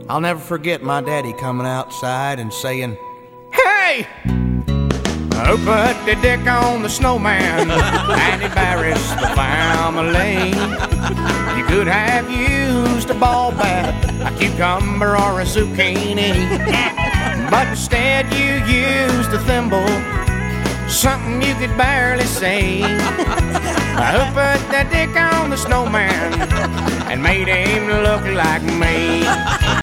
I'll never forget my daddy coming outside and saying, "Hey! Who put the dick on the snowman and embarrassed the family? You could have used a ball bat, a cucumber, or a zucchini, but instead you used a thimble, something you could barely see. Who put the dick on the snowman and made him look like me?"